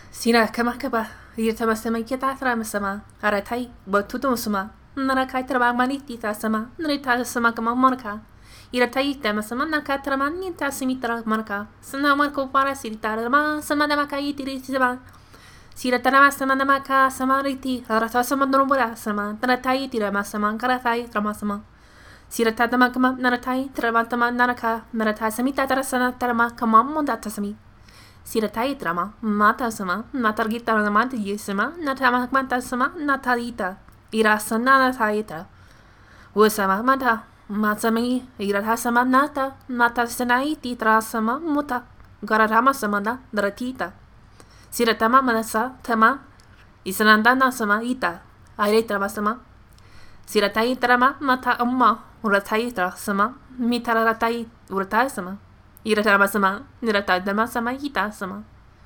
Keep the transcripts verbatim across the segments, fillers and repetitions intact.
Sina kamakaba, yirtama sama kita trama sama, aratai, batutum sama, narakai trama manitita sama, narita sama kama marka. Iratai tema sama nakatrama nita simitra marka. Sana marko para siritarama, sama namakai tiri sama. Siratarama sama namaka sama riti, arata sama numbura sama, naratai tirama sama, karatai trama sama. Siratatama kama naratai, tramatama naraka, naratai samita tarasana tarama kama mondata sami. Siratai trama, mata sama, natargita ramanta yesama, natama manta sama, natalita, irasana nataita. Usama mata, matsami, irasama nata, natasanaiti trasama muta, garatama samana, naratita. Siratama manasa, tama, isanandana sama ita, aire trama sama. Siratai trama, mata umma, uratai trasama, mitaratai uratai sama. Iratarama sama, niratatama sama, hita sama.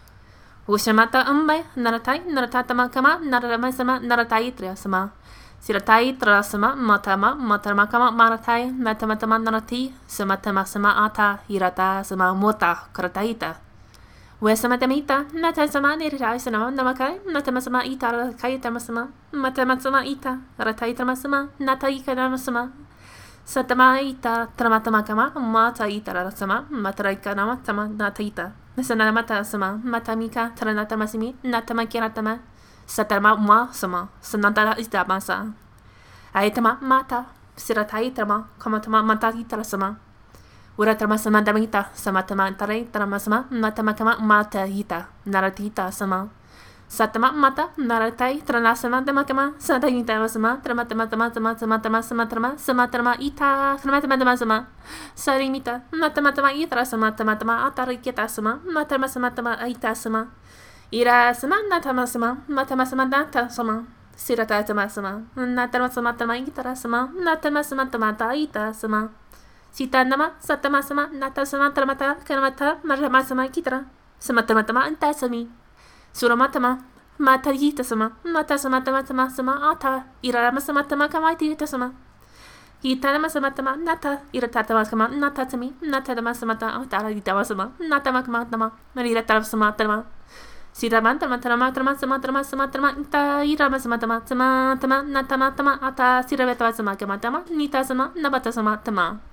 Ushamata umbai, naratai, naratatama kama, naratama sama, naratai tria sama. Siratai tra sama, matama, matama kama, maratai, natamatama narati, samatama sama ata, hirata sama, mota, karataita. Wesamatamita, natai sama, niratai sama, namakai, natama sama, ita, rakai tama sama, matama sama, ita, ratai tama sama, natai kadama sama. Satama ita tramatama kama mata ita rasama mataraika nama tama nataita nasana mata sama matamika tranatama simi natama kiratama satama ma sama sanantara ita masa aitama mata siratai trama kamatama mata ita sama uratrama sama damita samatama tarai trama sama matama kama mata ita naratita sama Satama mata naratai tranasama damakama sadaita sama tramatama tama tama tama tama sama trama sama trama ita tramatama tama sama sarimita matama tama itra sama tama tama atariketa sama matama sama tama ita sama ira sama natama sama matama sama nata sama sirata tama sama natama sama tama itra sama natama sama tama ita sama sita nama satama sama nata sama tramata kanamata marama sama kitra sama tama tama anta sami Suramatama, Matarita sama, Mata samatama sama sama ata, Irama samatama kamaita sama. Hitanama samatama nata, Iratatama kama natatami, Natama samata atara ditama sama, Natama kamatama, Mariratama samatama. Siramantama trama sama trama sama trama ita irama samatama sama tama natama tama ata siravetama sama kamatama, Nita sama, Nabata sama tama.